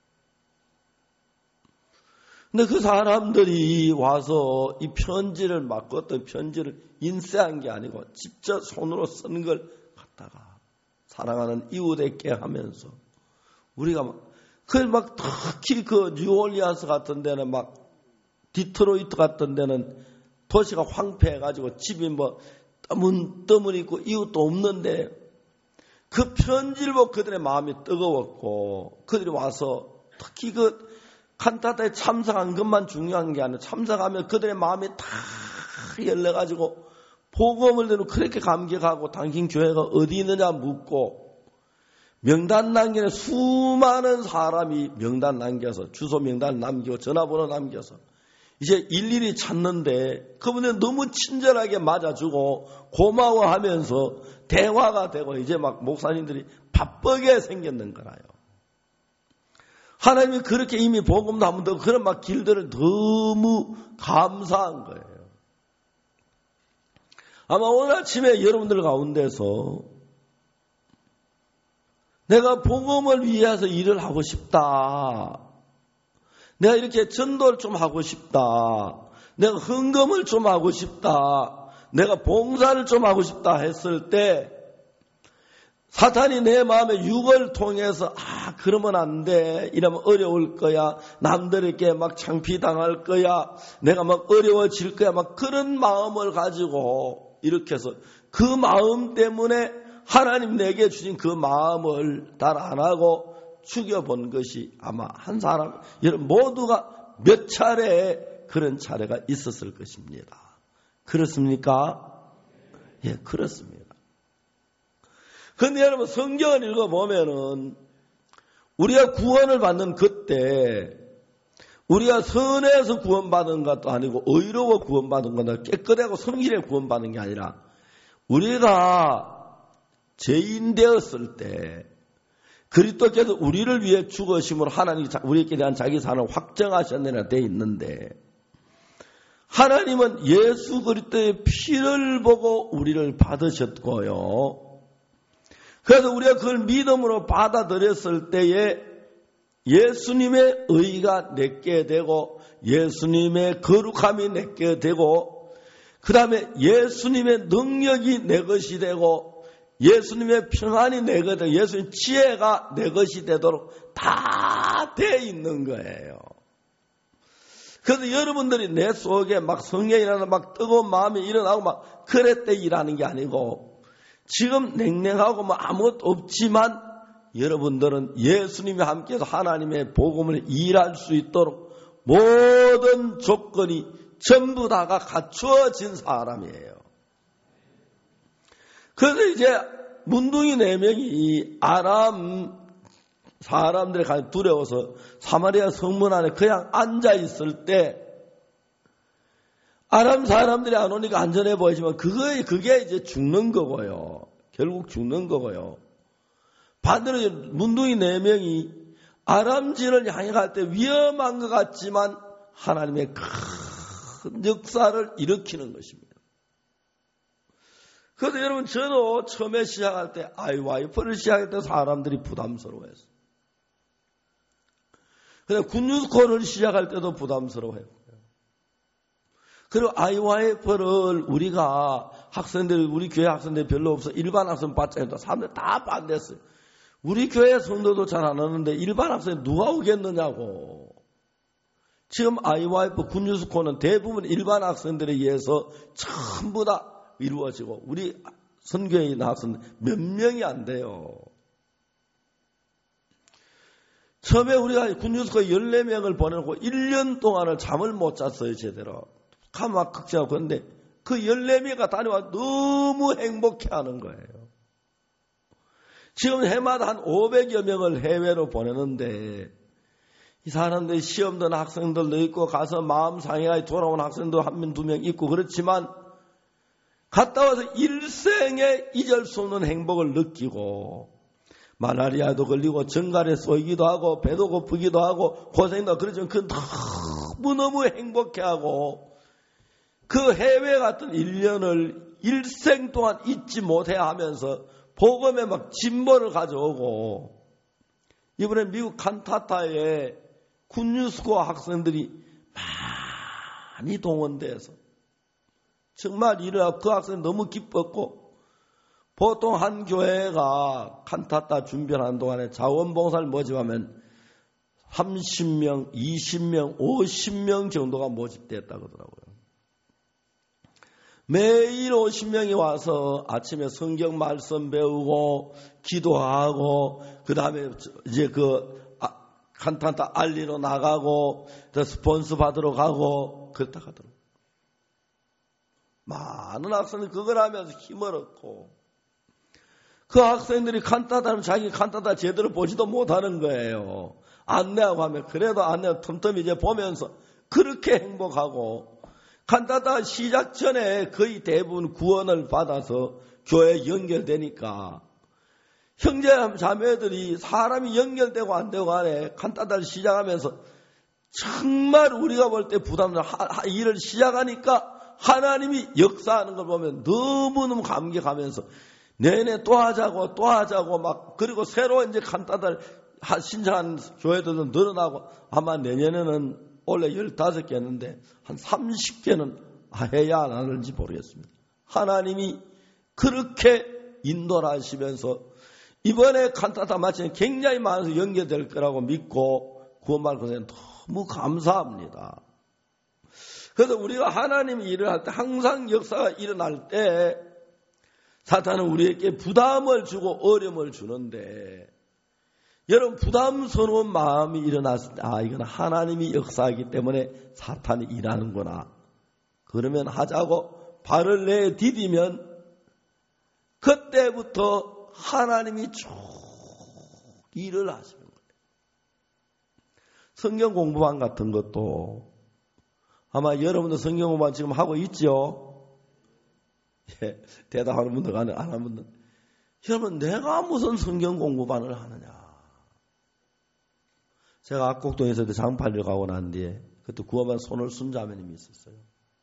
Speaker 1: 근데 그 사람들이 와서 이 편지를 어떤 편지를 인쇄한 게 아니고 직접 손으로 쓴 걸 갖다가 사랑하는 이웃에게 하면서 우리가 특히 뉴올리언스 같은 데는 디트로이트 같은 데는 도시가 황폐해가지고 집이 떠문 있고 이웃도 없는데 그 편지를 보고 그들의 마음이 뜨거웠고 그들이 와서 특히 칸타타에 참석한 것만 중요한 게 아니라 참석하면 그들의 마음이 다 열려가지고 복음을 듣는 그렇게 감격하고 당신 교회가 어디 있느냐 묻고 명단 남기는 수많은 사람이 명단 남겨서 주소 명단 남기고 전화번호 남겨서 이제 일일이 찾는데 그분들 너무 친절하게 맞아주고 고마워하면서 대화가 되고 이제 목사님들이 바쁘게 생겼는 거라요. 하나님이 그렇게 이미 복음도 한번 더 그런 길들을 너무 감사한 거예요. 아마 오늘 아침에 여러분들 가운데서 내가 복음을 위해서 일을 하고 싶다. 내가 이렇게 전도를 좀 하고 싶다. 내가 헌금을 좀 하고 싶다. 내가 봉사를 좀 하고 싶다 했을 때 사탄이 내 마음에 육을 통해서 그러면 안 돼. 이러면 어려울 거야. 남들에게 창피당할 거야. 내가 어려워질 거야. 그런 마음을 가지고 이렇게 해서 그 마음 때문에 하나님 내게 주신 그 마음을 달 안 하고 죽여본 것이 아마 한 사람, 여러분 모두가 몇 차례 그런 차례가 있었을 것입니다. 그렇습니까? 예, 그렇습니다. 그런데 여러분 성경을 읽어보면은 우리가 구원을 받는 그때 우리가 선에서 구원받은 것도 아니고 의로워 구원받은 거나 깨끗하고 성실에 구원받은 게 아니라 우리가 죄인 되었을 때 그리스도께서 우리를 위해 죽으심으로 하나님이 우리에게 대한 자기 사랑을 확정하셨느냐 돼 있는데 하나님은 예수 그리스도의 피를 보고 우리를 받으셨고요. 그래서 우리가 그걸 믿음으로 받아들였을 때에 예수님의 의가 내게 되고 예수님의 거룩함이 내게 되고 그 다음에 예수님의 능력이 내 것이 되고 예수님의 평안이 내 것이 되고 예수님의 지혜가 내 것이 되도록 다 돼 있는 거예요. 그래서 여러분들이 내 속에 성령이라는 뜨거운 마음이 일어나고 그랬대 일하는 게 아니고 지금 냉랭하고 아무것도 없지만 여러분들은 예수님이 함께해서 하나님의 복음을 일할 수 있도록 모든 조건이 전부 다가 갖추어진 사람이에요. 그래서 이제 문둥이 4명이 아람 사람들이 두려워서 사마리아 성문 안에 그냥 앉아 있을 때 아람 사람들이 안 오니까 안전해 보이지만 그게 이제 죽는 거고요. 결국 죽는 거고요. 반대로 문둥이 4명이 아람진을 향해 갈 때 위험한 것 같지만 하나님의 큰 역사를 일으키는 것입니다. 그래서 여러분 저도 처음에 시작할 때 와이프를 시작할 때 사람들이 부담스러워했어요. 그냥 굿뉴스콜을 시작할 때도 부담스러워했고요. 그리고 IYF를 우리가 우리 교회 학생들이 별로 없어. 일반 학생 받자 해도 사람들 다 반대했어요. 우리 교회 성도도 잘 안 오는데 일반 학생 누가 오겠느냐고. 지금 IYF 군유스코는 대부분 일반 학생들에 의해서 전부 다 이루어지고 우리 선교에 있는 학생 몇 명이 안 돼요. 처음에 우리가 군유스코에 14명을 보내놓고 1년 동안을 잠을 못 잤어요, 제대로. 가막 극장하고. 그런데 그 14명이 다녀와 너무 행복해 하는 거예요. 지금 해마다 한 500여 명을 해외로 보내는데 이 사람들이 시험 든 학생들도 있고 가서 마음 상해가 돌아온 학생도 한 명, 두 명 있고 그렇지만 갔다 와서 일생에 잊을 수 없는 행복을 느끼고 말라리아도 걸리고 정갈에 쏘이기도 하고 배도 고프기도 하고 고생도 하고 그러지만 그 너무너무 행복해하고 그 해외 같은 1년을 일생 동안 잊지 못해야 하면서 복음에 막 진보를 가져오고 이번에 미국 칸타타에 군유스코 학생들이 많이 동원돼서 정말 일을 그 학생 너무 기뻤고 보통 한 교회가 칸타타 준비하는 동안에 자원봉사를 모집하면 30명, 20명, 50명 정도가 모집됐다고 하더라고요. 매일 50명이 와서 아침에 성경 말씀 배우고 기도하고 그 다음에 이제 칸타타 알리러 나가고 스폰서 받으러 가고 그랬다 하더라고요. 많은 학생들이 그걸 하면서 힘을 얻고 그 학생들이 칸타타는 자기 칸타타 제대로 보지도 못하는 거예요. 안내하고 하면 그래도 안내 틈틈이 이제 보면서 그렇게 행복하고 칸타타 시작 전에 거의 대부분 구원을 받아서 교회에 연결되니까 형제 자매들이 사람이 연결되고 안 되고 간에 칸타타를 시작하면서 정말 우리가 볼 때 부담을 일을 시작하니까 하나님이 역사하는 걸 보면 너무너무 감격하면서 내내 또 하자고 막 그리고 새로 이제 칸타타를 신청한 교회들도 늘어나고 아마 내년에는 원래 15개였는데 한 30개는 해야 안 하는지 모르겠습니다. 하나님이 그렇게 인도를 하시면서 이번에 칸타타 마치면 굉장히 많아서 연결될 거라고 믿고 구원받을 것에 너무 감사합니다. 그래서 우리가 하나님이 일을 할 때 항상 역사가 일어날 때 사탄은 우리에게 부담을 주고 어려움을 주는데 여러분 부담스러운 마음이 일어났을 때 이건 하나님이 역사하기 때문에 사탄이 일하는구나. 그러면 하자고 발을 내디디면 그때부터 하나님이 쭉 일을 하시는 거예요. 성경 공부반 같은 것도 아마 여러분도 성경 공부반 지금 하고 있죠? 예, 대답하는 분들 안 하는 분들. 여러분 내가 무슨 성경 공부반을 하느냐. 제가 악곡동에서 장팔리를 가고 난 뒤에 그때 구원받은 손을 쓴 자매님이 있었어요.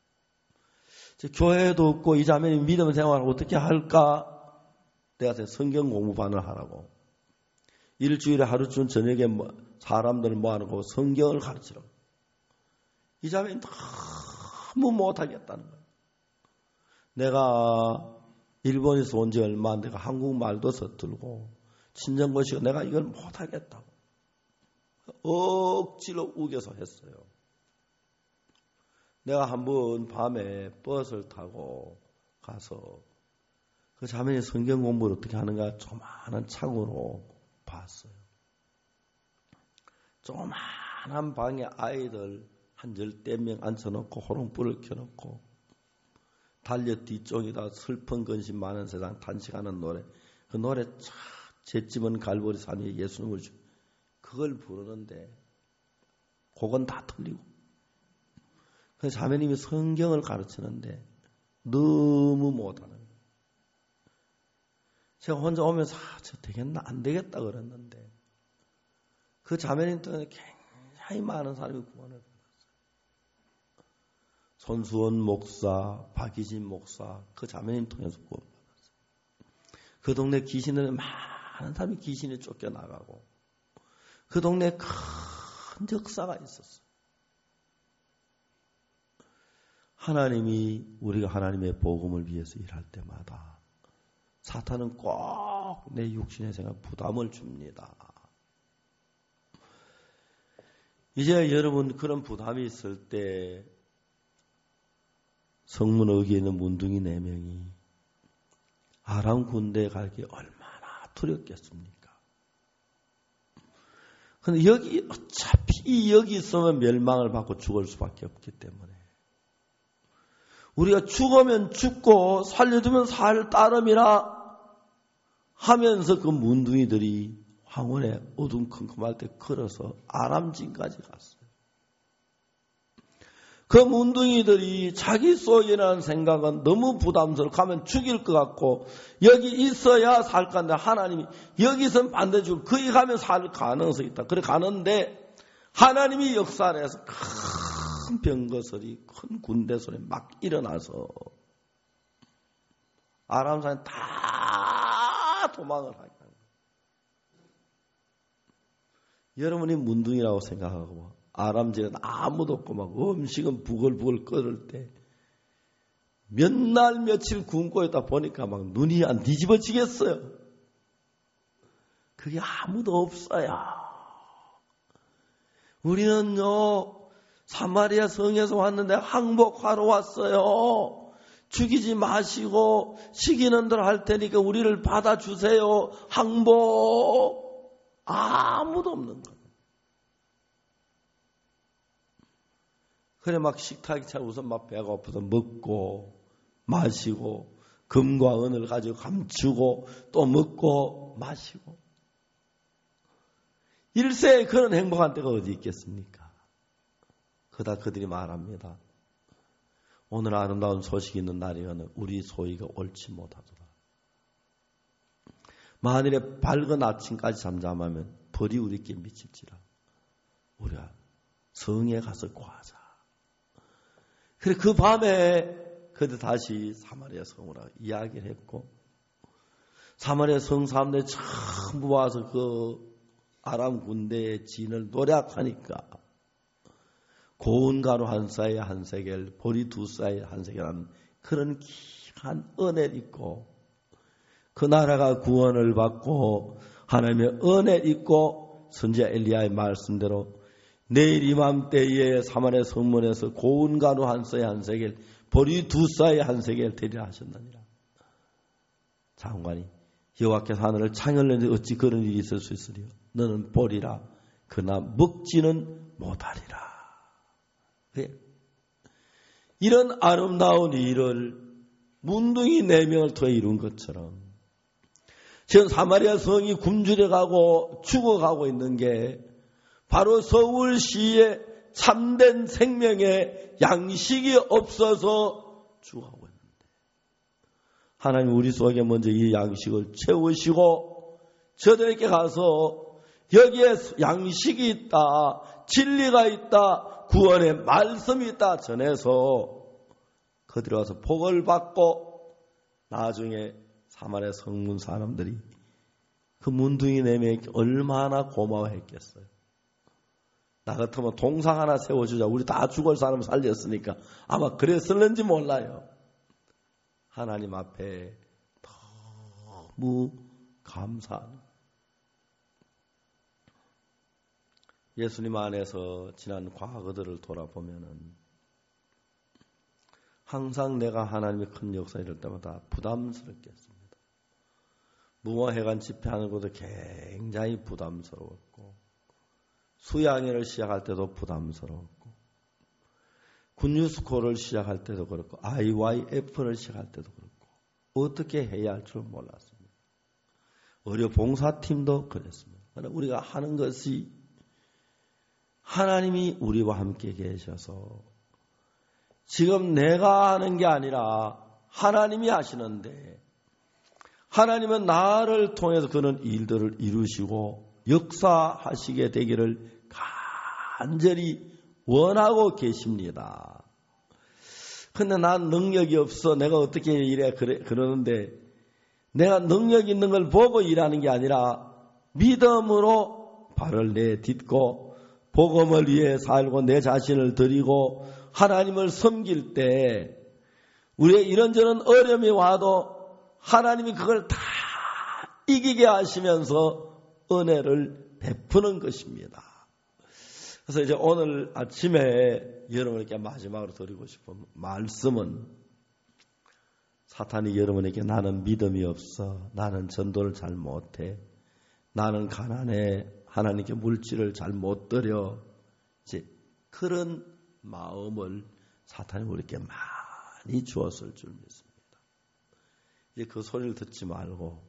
Speaker 1: 교회도 없고 이 자매님 믿음 생활을 어떻게 할까? 내가 성경 공부반을 하라고. 일주일에 하루쯤 저녁에 사람들을 모아놓고 성경을 가르치라고. 이 자매님 너무 못하겠다는 거예요. 내가 일본에서 온 지 얼마 안 돼가 한국말도 서툴고 친정고시고 내가 이걸 못하겠다고. 억지로 우겨서 했어요. 내가 한번 밤에 버스를 타고 가서 그 자매님 성경 공부를 어떻게 하는가 조그마한 창으로 봤어요. 조그마한 방에 아이들 한 10명 앉혀놓고 호롱불을 켜놓고 달려 뒤쪽에다 슬픈 근심 많은 세상 탄식하는 노래 그 노래 잿집은 갈보리 산 위에 예수님을 주 그걸 부르는데 곡은 다 틀리고 그 자매님이 성경을 가르치는데 너무 못하는 거예요. 제가 혼자 오면서 저 되겠나 안 되겠다 그랬는데 그 자매님 때문에 굉장히 많은 사람이 구원을 받았어요. 손수원 목사, 박희진 목사 그 자매님 통해서 구원받았어요. 그 동네 귀신들은 많은 사람이 귀신이 쫓겨나가고 그 동네에 큰 역사가 있었어요. 하나님이 우리가 하나님의 복음을 위해서 일할 때마다 사탄은 꼭 내 육신의 생각 부담을 줍니다. 이제 여러분 그런 부담이 있을 때 성문역에 있는 문둥이 4명이 아람 군대에 가기 얼마나 두렵겠습니까? 근데 여기 어차피 여기 있으면 멸망을 받고 죽을 수밖에 없기 때문에 우리가 죽으면 죽고 살려두면 살 따름이라 하면서 그 문둥이들이 황혼에 어둠컴컴할 때 걸어서 아람진까지 갔어요. 그 문둥이들이 자기 속에 나는 생각은 너무 부담스러워 가면 죽일 것 같고 여기 있어야 살 건데 하나님이 여기선 반드시 죽고 거기 가면 살 가능성이 있다. 그래 가는데 하나님이 역사를 해서 큰 병거설이 큰 군대 소리 막 일어나서 아람 사람이 다 도망을 하게 하는 거예요. 여러분이 문둥이라고 생각하고 아람지는 아무도 없고 막 음식은 부글부글 끓을 때 몇 날 며칠 굶고 있다 보니까 막 눈이 안 뒤집어지겠어요. 그게 아무도 없어요. 우리는요 사마리아 성에서 왔는데 항복하러 왔어요. 죽이지 마시고 시키는 대로 할 테니까 우리를 받아주세요. 항복. 아무도 없는 거예요. 그래 막 식탁이 차 우선 막 배가 고파서 먹고 마시고 금과 은을 가지고 감추고 또 먹고 마시고 일세에 그런 행복한 때가 어디 있겠습니까? 그다 그들이 말합니다. 오늘 아름다운 소식이 있는 날이거늘 우리 소위가 옳지 못하더라. 만일에 밝은 아침까지 잠잠하면 벌이 우리께 미칠지라. 우리가 성에 가서 구하자. 그래 그 밤에 그들 다시 사마리아 성으로 이야기를 했고 사마리아 성 사람들이 전부 와서 그 아람 군대의 진을 노력하니까 고운 가루 한 쌀에 한 세겔, 보리 2쌀에 한 세겔하는 그런 귀한 은혜를 입고 그 나라가 구원을 받고 하나님의 은혜를 입고 선지자 엘리야의 말씀대로 내일 이맘때에 사마리아 성문에서 고운 가루 한 쌀에 한 세겔, 보리 2쌀에 한 세겔 되리라 하셨느니라. 장관이 여호와께서 하늘을 창열는데 어찌 그런 일이 있을 수 있으리요? 너는 보리라 그러나 먹지는 못하리라. 네. 이런 아름다운 일을 문둥이 4명을 통해 이룬 것처럼 지금 사마리아 성이 굶주려가고 죽어가고 있는 게 바로 서울시의 참된 생명의 양식이 없어서 죽어가고 있는데 하나님 우리 속에 먼저 이 양식을 채우시고 저들에게 가서 여기에 양식이 있다, 진리가 있다, 구원의 말씀이 있다 전해서 그들이 와서 복을 받고 나중에 사마리아 성문 사람들이 그 문둥이 4명에게 얼마나 고마워했겠어요. 나 같으면 동상 하나 세워주자. 우리 다 죽을 사람 살렸으니까 아마 그랬을는지 몰라요. 하나님 앞에 너무 감사하는 예수님 안에서 지난 과거들을 돌아보면은 항상 내가 하나님의 큰 역사 이럴 때마다 부담스럽겠습니다. 무모해관 집회하는 것도 굉장히 부담스러웠고 수양회를 시작할 때도 부담스러웠고 군유스코를 시작할 때도 그렇고 IYF를 시작할 때도 그렇고 어떻게 해야 할 줄 몰랐습니다. 의료 봉사팀도 그랬습니다. 그러나 우리가 하는 것이 하나님이 우리와 함께 계셔서 지금 내가 하는 게 아니라 하나님이 하시는데 하나님은 나를 통해서 그런 일들을 이루시고 역사하시게 되기를 간절히 원하고 계십니다. 근데 난 능력이 없어. 내가 어떻게 일해 그러는데 내가 능력 있는 걸 보고 일하는 게 아니라 믿음으로 발을 내딛고 복음을 위해 살고 내 자신을 드리고 하나님을 섬길 때 우리의 이런저런 어려움이 와도 하나님이 그걸 다 이기게 하시면서 은혜를 베푸는 것입니다. 그래서 이제 오늘 아침에 여러분에게 마지막으로 드리고 싶은 말씀은 사탄이 여러분에게 나는 믿음이 없어, 나는 전도를 잘 못해, 나는 가난해, 하나님께 물질을 잘 못 드려, 이제 그런 마음을 사탄이 우리에게 많이 주었을 줄 믿습니다. 이제 그 소리를 듣지 말고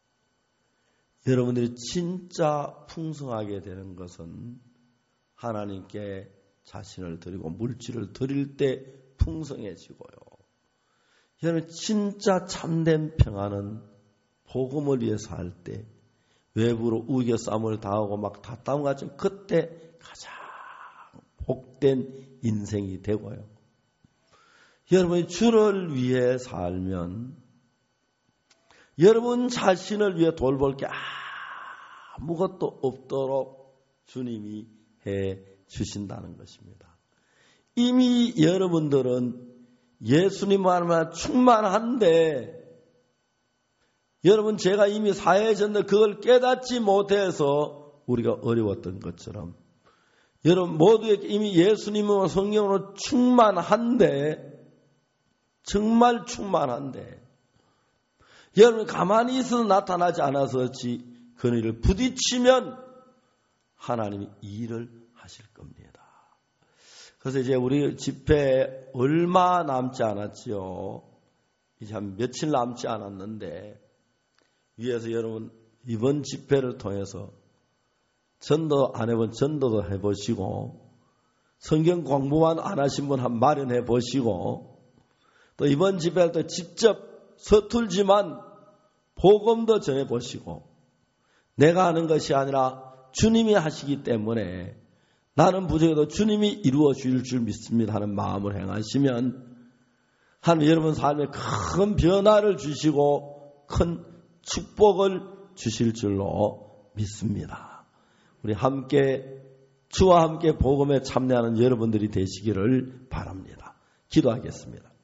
Speaker 1: 여러분들이 진짜 풍성하게 되는 것은 하나님께 자신을 드리고 물질을 드릴 때 풍성해지고요. 여러분 진짜 참된 평안은 복음을 위해서 할 때 외부로 우겨 싸움을 당하고 막 다툼 같은 그때 가장 복된 인생이 되고요. 여러분이 주를 위해 살면 여러분 자신을 위해 돌볼 게 아무것도 없도록 주님이 해 주신다는 것입니다. 이미 여러분들은 예수님 안에만 충만한데 여러분 제가 이미 사회에 졌는데 그걸 깨닫지 못해서 우리가 어려웠던 것처럼 여러분 모두에게 이미 예수님과 성령으로 충만한데 정말 충만한데 여러분 가만히 있어서 나타나지 않아서 그렇지 그 일을 부딪히면 하나님이 일을 하실 겁니다. 그래서 이제 우리 집회 얼마 남지 않았지요. 이제 한 며칠 남지 않았는데 위에서 여러분 이번 집회를 통해서 전도 안 해본 전도도 해보시고 성경 공부만 안 하신 분 한 마련해 보시고 또 이번 집회를 또 직접 서툴지만 복음도 전해 보시고 내가 하는 것이 아니라 주님이 하시기 때문에 나는 부족해도 주님이 이루어 주실 줄 믿습니다 하는 마음을 행하시면 하나님 여러분 삶에 큰 변화를 주시고 큰 축복을 주실 줄로 믿습니다. 우리 함께 주와 함께 복음에 참여하는 여러분들이 되시기를 바랍니다. 기도하겠습니다.